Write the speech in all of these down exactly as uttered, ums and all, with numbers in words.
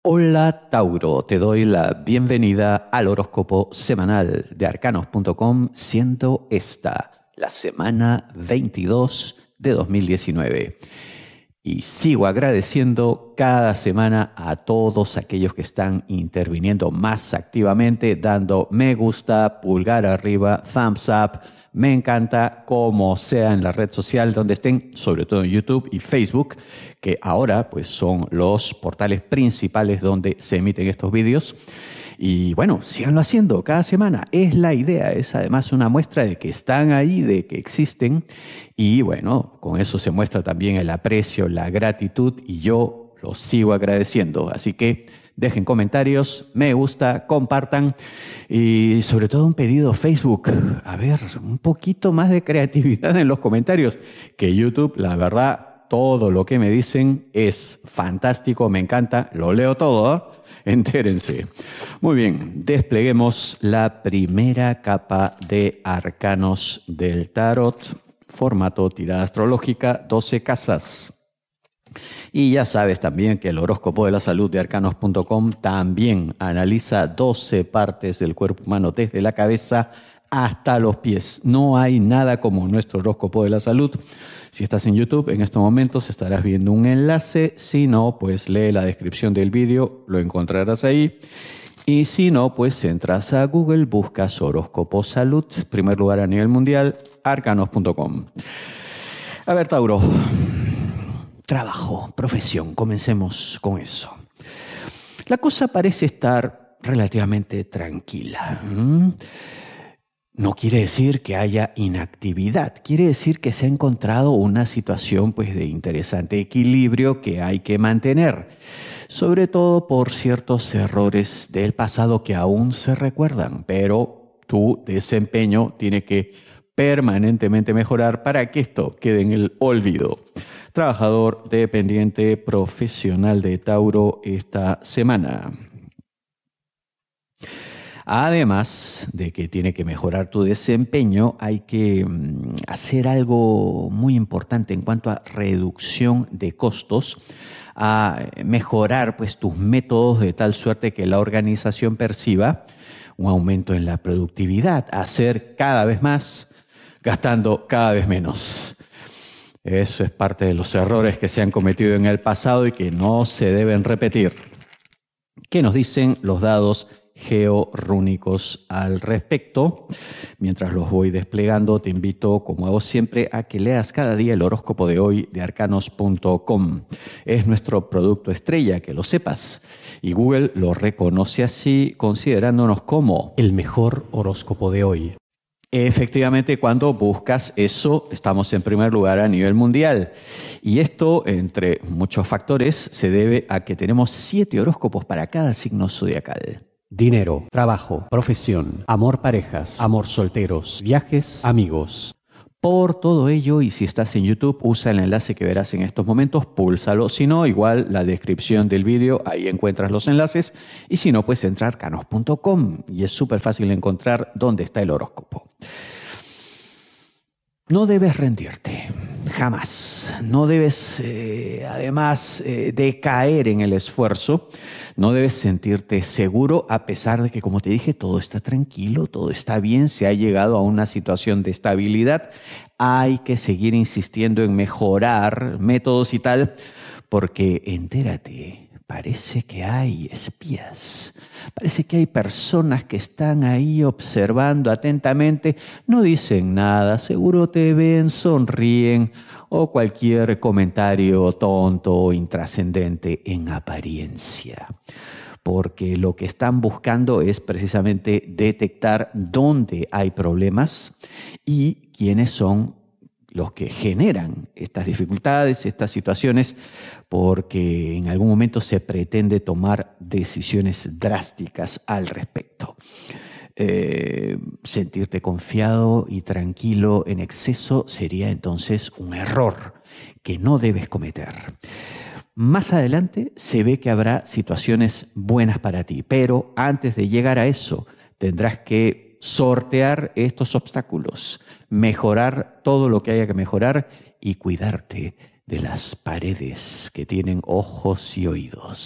Hola Tauro, te doy la bienvenida al horóscopo semanal de arcanos punto com, siendo esta la semana veintidós de dos mil diecinueve. Y sigo agradeciendo cada semana a todos aquellos que están interviniendo más activamente, dando me gusta, pulgar arriba, thumbs up. Me encanta, como sea en la red social donde estén, sobre todo en YouTube y Facebook, que ahora pues son los portales principales donde se emiten estos vídeos. Y bueno, síganlo haciendo cada semana. Es la idea, es además una muestra de que están ahí, de que existen. Y bueno, con eso se muestra también el aprecio, la gratitud, y yo los sigo agradeciendo. Así que dejen comentarios, me gusta, compartan y sobre todo un pedido Facebook. A ver, un poquito más de creatividad en los comentarios, que YouTube, la verdad, todo lo que me dicen es fantástico, me encanta, lo leo todo, ¿eh? Entérense. Muy bien, despleguemos la primera capa de arcanos del tarot, formato tirada astrológica, doce casas. Y ya sabes también que el horóscopo de la salud de arcanos punto com también analiza doce partes del cuerpo humano desde la cabeza hasta los pies. No hay nada como nuestro horóscopo de la salud. Si estás en YouTube, en estos momentos estarás viendo un enlace. Si no, pues lee la descripción del vídeo, lo encontrarás ahí. Y si no, pues entras a Google, buscas horóscopo salud, primer lugar a nivel mundial, arcanos punto com. A ver, Tauro. Trabajo, profesión, comencemos con eso. La cosa parece estar relativamente tranquila. ¿Mm? No quiere decir que haya inactividad, quiere decir que se ha encontrado una situación pues, de interesante equilibrio que hay que mantener, sobre todo por ciertos errores del pasado que aún se recuerdan, pero tu desempeño tiene que permanentemente mejorar para que esto quede en el olvido. Trabajador dependiente profesional de Tauro esta semana. Además de que tiene que mejorar tu desempeño, hay que hacer algo muy importante en cuanto a reducción de costos, a mejorar pues, tus métodos de tal suerte que la organización perciba un aumento en la productividad, hacer cada vez más, gastando cada vez menos. Eso es parte de los errores que se han cometido en el pasado y que no se deben repetir. ¿Qué nos dicen los dados georrúnicos al respecto? Mientras los voy desplegando, te invito, como hago siempre, a que leas cada día el horóscopo de hoy de arcanos punto com. Es nuestro producto estrella, que lo sepas. Y Google lo reconoce así, considerándonos como el mejor horóscopo de hoy. Efectivamente, cuando buscas eso, estamos en primer lugar a nivel mundial. Y esto, entre muchos factores, se debe a que tenemos siete horóscopos para cada signo zodiacal. Dinero, trabajo, profesión, amor, parejas, amor, solteros, viajes, amigos. Por todo ello, y si estás en YouTube, usa el enlace que verás en estos momentos, púlsalo. Si no, igual la descripción del vídeo, ahí encuentras los enlaces. Y si no, pues entra a arcanos punto com y es súper fácil encontrar dónde está el horóscopo. No debes rendirte, jamás. No debes, eh, además, eh, decaer en el esfuerzo. No debes sentirte seguro a pesar de que, como te dije, todo está tranquilo, todo está bien, se ha llegado a una situación de estabilidad. Hay que seguir insistiendo en mejorar métodos y tal, porque entérate, parece que hay espías, parece que hay personas que están ahí observando atentamente, no dicen nada, seguro te ven, sonríen o cualquier comentario tonto o intrascendente en apariencia. Porque lo que están buscando es precisamente detectar dónde hay problemas y quiénes son los que generan estas dificultades, estas situaciones, porque en algún momento se pretende tomar decisiones drásticas al respecto. Eh, sentirte confiado y tranquilo en exceso sería entonces un error que no debes cometer. Más adelante se ve que habrá situaciones buenas para ti, pero antes de llegar a eso tendrás que sortear estos obstáculos, mejorar todo lo que haya que mejorar y cuidarte de las paredes que tienen ojos y oídos.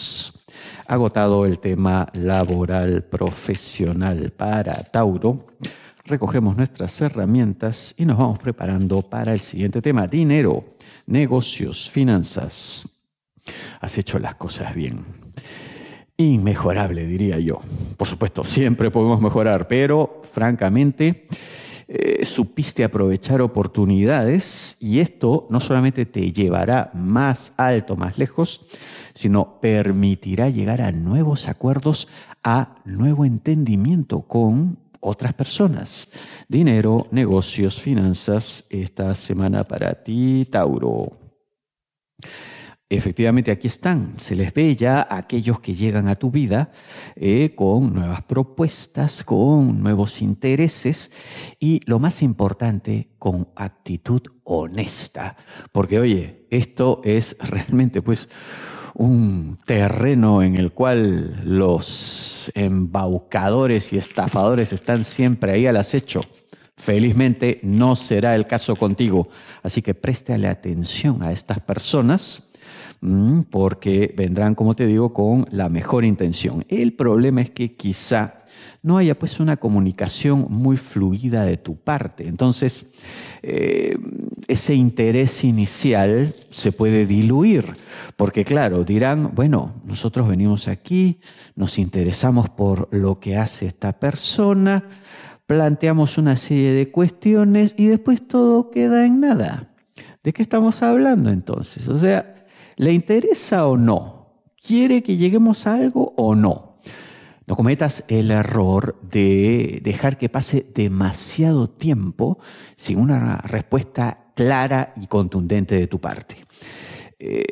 Agotado el tema laboral profesional para Tauro, recogemos nuestras herramientas y nos vamos preparando para el siguiente tema: dinero, negocios, finanzas. Has hecho las cosas bien. Inmejorable, diría yo. Por supuesto, siempre podemos mejorar, pero francamente eh, supiste aprovechar oportunidades, y esto no solamente te llevará más alto, más lejos, sino permitirá llegar a nuevos acuerdos, a nuevo entendimiento con otras personas. Dinero, negocios, finanzas, esta semana para ti, Tauro. Efectivamente, aquí están. Se les ve ya a aquellos que llegan a tu vida eh, con nuevas propuestas, con nuevos intereses y, lo más importante, con actitud honesta. Porque, oye, esto es realmente pues un terreno en el cual los embaucadores y estafadores están siempre ahí al acecho. Felizmente no será el caso contigo. Así que préstale atención a estas personas, porque vendrán, como te digo, con la mejor intención. El problema es que quizá no haya pues una comunicación muy fluida de tu parte. Entonces, eh, ese interés inicial se puede diluir, porque claro, dirán, bueno, nosotros venimos aquí, nos interesamos por lo que hace esta persona, planteamos una serie de cuestiones y después todo queda en nada. ¿De qué estamos hablando entonces? O sea, ¿le interesa o no? ¿Quiere que lleguemos a algo o no? No cometas el error de dejar que pase demasiado tiempo sin una respuesta clara y contundente de tu parte. Eh,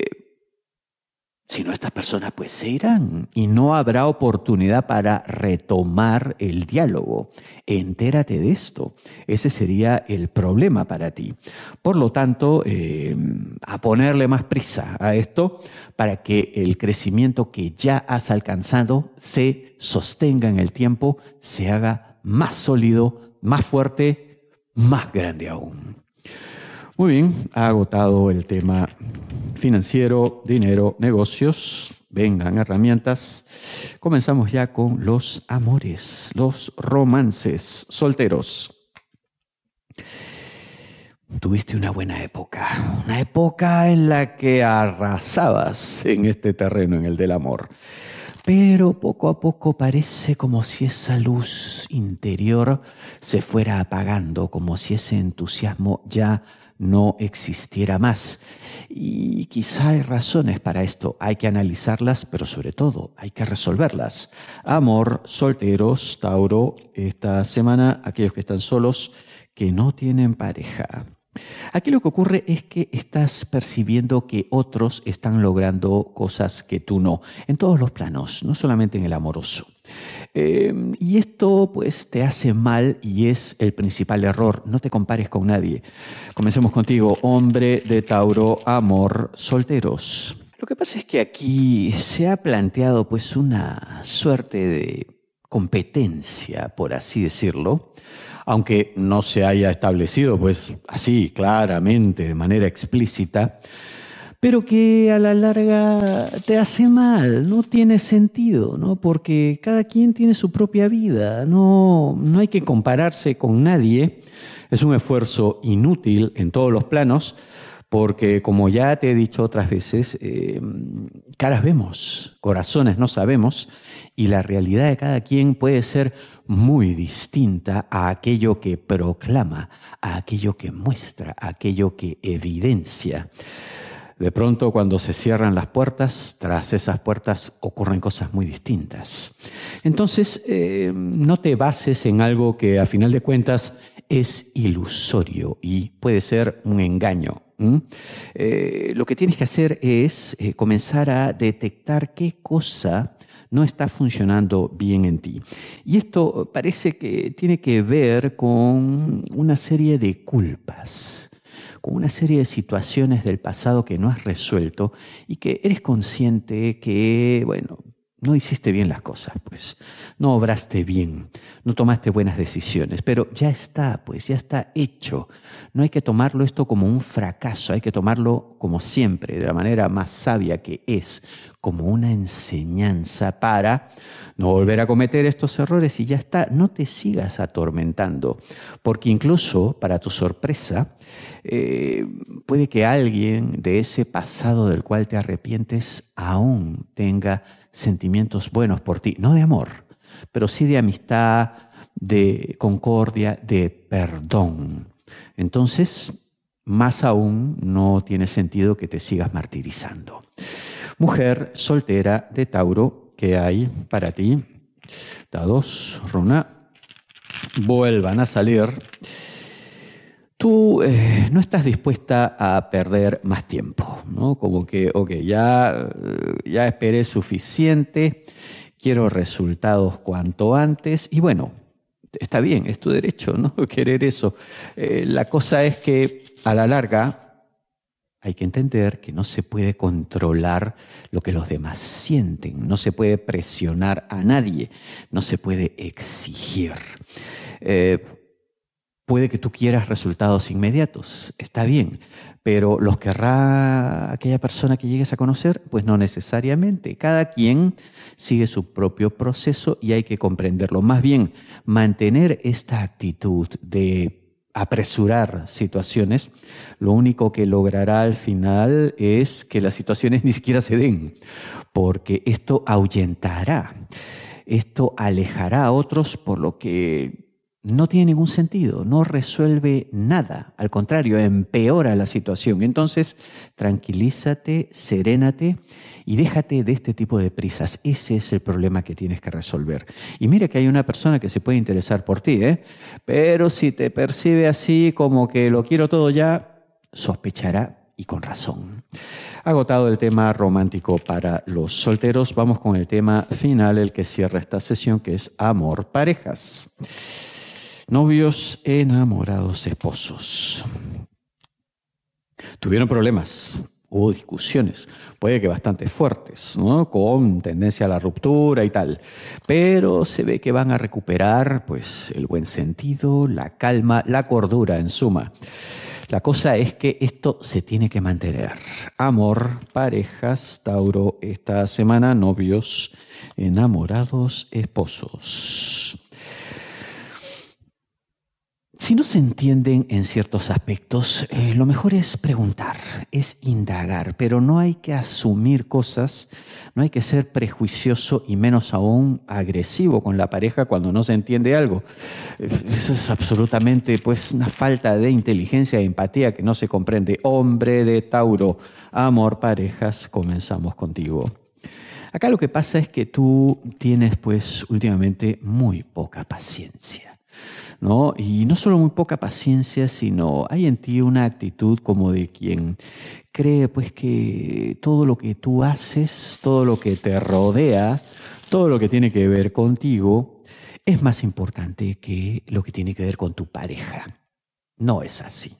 si no, estas personas pues se irán y no habrá oportunidad para retomar el diálogo. Entérate de esto. Ese sería el problema para ti. Por lo tanto, eh, a ponerle más prisa a esto para que el crecimiento que ya has alcanzado se sostenga en el tiempo, se haga más sólido, más fuerte, más grande aún. Muy bien, ha agotado el tema financiero, dinero, negocios. Vengan herramientas. Comenzamos ya con los amores, los romances. Solteros. Tuviste una buena época, una época en la que arrasabas en este terreno, en el del amor. Pero poco a poco parece como si esa luz interior se fuera apagando, como si ese entusiasmo ya no existiera más. Y quizá hay razones para esto. Hay que analizarlas, pero sobre todo hay que resolverlas. Amor, solteros, Tauro, esta semana, aquellos que están solos, que no tienen pareja. Aquí lo que ocurre es que estás percibiendo que otros están logrando cosas que tú no, en todos los planos, no solamente en el amoroso. Eh, y esto pues te hace mal y es el principal error. No te compares con nadie. Comencemos contigo, hombre de Tauro, amor, solteros. Lo que pasa es que aquí se ha planteado pues una suerte de competencia, por así decirlo, aunque no se haya establecido pues así claramente, de manera explícita, pero que a la larga te hace mal, no tiene sentido, ¿no? Porque cada quien tiene su propia vida, no, no hay que compararse con nadie, es un esfuerzo inútil en todos los planos, porque como ya te he dicho otras veces, eh, caras vemos, corazones no sabemos, y la realidad de cada quien puede ser muy distinta a aquello que proclama, a aquello que muestra, a aquello que evidencia. De pronto, cuando se cierran las puertas, tras esas puertas ocurren cosas muy distintas. Entonces, eh, no te bases en algo que a final de cuentas es ilusorio y puede ser un engaño. ¿Mm? Eh, lo que tienes que hacer es eh, comenzar a detectar qué cosa no está funcionando bien en ti. Y esto parece que tiene que ver con una serie de culpas, con una serie de situaciones del pasado que no has resuelto y que eres consciente que, bueno, no hiciste bien las cosas, pues. No obraste bien, no tomaste buenas decisiones, pero ya está, pues, ya está hecho. No hay que tomarlo esto como un fracaso, hay que tomarlo como siempre, de la manera más sabia que es, como una enseñanza para no volver a cometer estos errores y ya está. No te sigas atormentando, porque incluso, para tu sorpresa, eh, puede que alguien de ese pasado del cual te arrepientes aún tenga sentimientos buenos por ti, no de amor, pero sí de amistad, de concordia, de perdón. Entonces, más aún no tiene sentido que te sigas martirizando. Mujer soltera de Tauro, ¿qué hay para ti? Dados, runa, vuelvan a salir. Tú eh, no estás dispuesta a perder más tiempo, ¿no? Como que, ok, ya, ya esperé suficiente, quiero resultados cuanto antes y bueno, está bien, es tu derecho, ¿no? Querer eso. Eh, la cosa es que a la larga hay que entender que no se puede controlar lo que los demás sienten, no se puede presionar a nadie, no se puede exigir. Eh, Puede que tú quieras resultados inmediatos, está bien, pero ¿los querrá aquella persona que llegues a conocer? Pues no necesariamente. Cada quien sigue su propio proceso y hay que comprenderlo. Más bien, mantener esta actitud de apresurar situaciones, lo único que logrará al final es que las situaciones ni siquiera se den, porque esto ahuyentará, esto alejará a otros, por lo que no tiene ningún sentido, no resuelve nada, al contrario, empeora la situación. Entonces, tranquilízate, serénate y déjate de este tipo de prisas. Ese es el problema que tienes que resolver. Y mira que hay una persona que se puede interesar por ti, ¿eh? Pero si te percibe así como que lo quiero todo ya, sospechará y con razón. Agotado el tema romántico para los solteros, vamos con el tema final, el que cierra esta sesión, que es amor, parejas. Novios, enamorados, esposos. Tuvieron problemas, hubo discusiones, puede que bastante fuertes, ¿no? Con tendencia a la ruptura y tal. Pero se ve que van a recuperar, pues, el buen sentido, la calma, la cordura, en suma. La cosa es que esto se tiene que mantener. Amor, parejas, Tauro, esta semana, novios, enamorados, esposos. Si no se entienden en ciertos aspectos, eh, lo mejor es preguntar, es indagar, pero no hay que asumir cosas, no hay que ser prejuicioso y menos aún agresivo con la pareja cuando no se entiende algo. Eso es absolutamente, pues, una falta de inteligencia e empatía que no se comprende. Hombre de Tauro, amor, parejas, comenzamos contigo. Acá lo que pasa es que tú tienes, pues, últimamente muy poca paciencia, ¿no? Y no solo muy poca paciencia, sino hay en ti una actitud como de quien cree, pues, que todo lo que tú haces, todo lo que te rodea, todo lo que tiene que ver contigo, es más importante que lo que tiene que ver con tu pareja. No es así.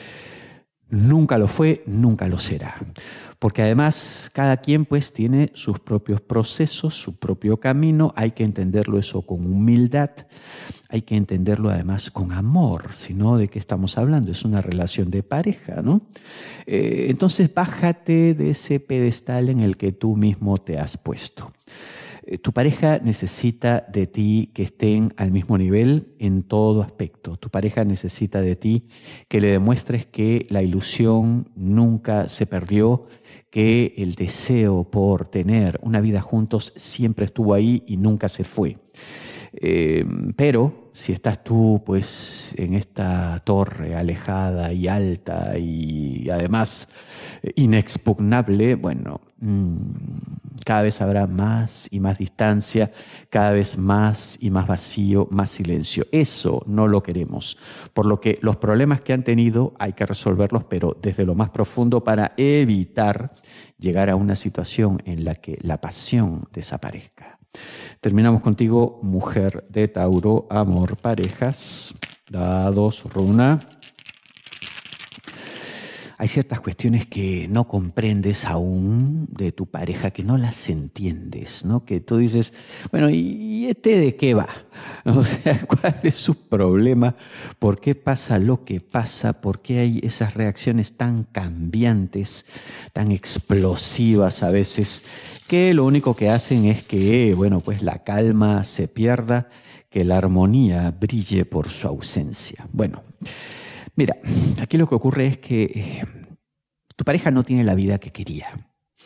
Nunca lo fue, nunca lo será. Porque además cada quien, pues, tiene sus propios procesos, su propio camino. Hay que entenderlo eso con humildad. Hay que entenderlo además con amor. Si no, ¿de qué estamos hablando? Es una relación de pareja, ¿no? Eh, entonces bájate de ese pedestal en el que tú mismo te has puesto. Tu pareja necesita de ti que estén al mismo nivel en todo aspecto. Tu pareja necesita de ti que le demuestres que la ilusión nunca se perdió, que el deseo por tener una vida juntos siempre estuvo ahí y nunca se fue. Eh, pero si estás tú, pues, en esta torre alejada y alta y además inexpugnable, bueno, mmm, cada vez habrá más y más distancia, cada vez más y más vacío, más silencio. Eso no lo queremos. Por lo que los problemas que han tenido hay que resolverlos, pero desde lo más profundo, para evitar llegar a una situación en la que la pasión desaparezca. Terminamos contigo, mujer de Tauro, amor, parejas, dados, runa. hay ciertas cuestiones que no comprendes aún de tu pareja, que no las entiendes, ¿no? Que tú dices, bueno, ¿y este de qué va? O sea, ¿cuál es su problema? ¿Por qué pasa lo que pasa? ¿Por qué hay esas reacciones tan cambiantes, tan explosivas a veces, que lo único que hacen es que, bueno, pues la calma se pierda, que la armonía brille por su ausencia? Bueno, mira, aquí lo que ocurre es que eh, tu pareja no tiene la vida que quería.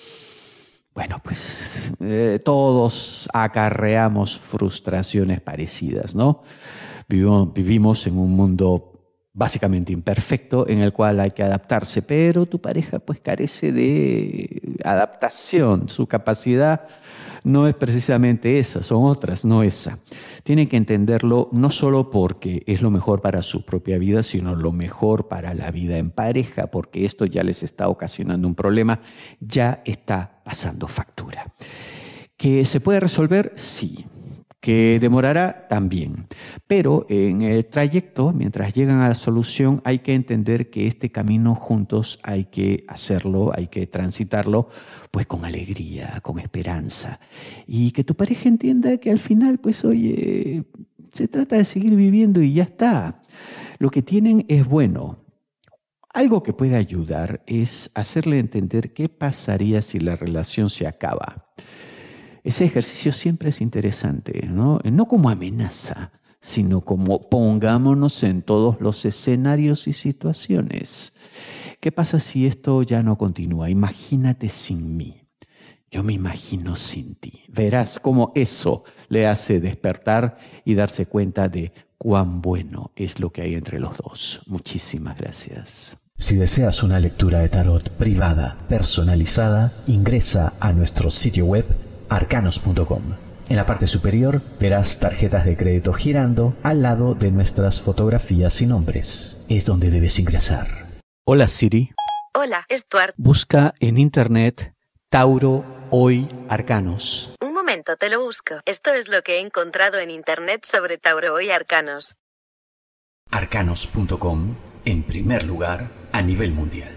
Bueno, pues eh, todos acarreamos frustraciones parecidas, ¿no? Vivimos, vivimos en un mundo básicamente imperfecto en el cual hay que adaptarse, pero tu pareja pues carece de adaptación. Su capacidad no es precisamente esa, son otras, no esa. Tienen que entenderlo no solo porque es lo mejor para su propia vida, sino lo mejor para la vida en pareja, porque esto ya les está ocasionando un problema, ya está pasando factura. ¿Que se puede resolver? Sí. ¿Que demorará? También. Pero en el trayecto, mientras llegan a la solución, hay que entender que este camino juntos hay que hacerlo, hay que transitarlo, pues con alegría, con esperanza. Y que tu pareja entienda que al final, pues oye, se trata de seguir viviendo y ya está. Lo que tienen es bueno. Algo que puede ayudar es hacerle entender qué pasaría si la relación se acaba. Ese ejercicio siempre es interesante, ¿no? No como amenaza, sino como pongámonos en todos los escenarios y situaciones. ¿Qué pasa si esto ya no continúa? Imagínate sin mí. Yo me imagino sin ti. Verás cómo eso le hace despertar y darse cuenta de cuán bueno es lo que hay entre los dos. Muchísimas gracias. Si deseas una lectura de tarot privada, personalizada, ingresa a nuestro sitio web arcanos punto com. En la parte superior verás tarjetas de crédito girando al lado de nuestras fotografías y nombres. Es donde debes ingresar. Hola Siri. Hola, Stuart. Busca en internet Tauro Hoy Arcanos. Un momento, te lo busco. Esto es lo que he encontrado en internet sobre Tauro Hoy Arcanos. arcanos punto com, en primer lugar a nivel mundial.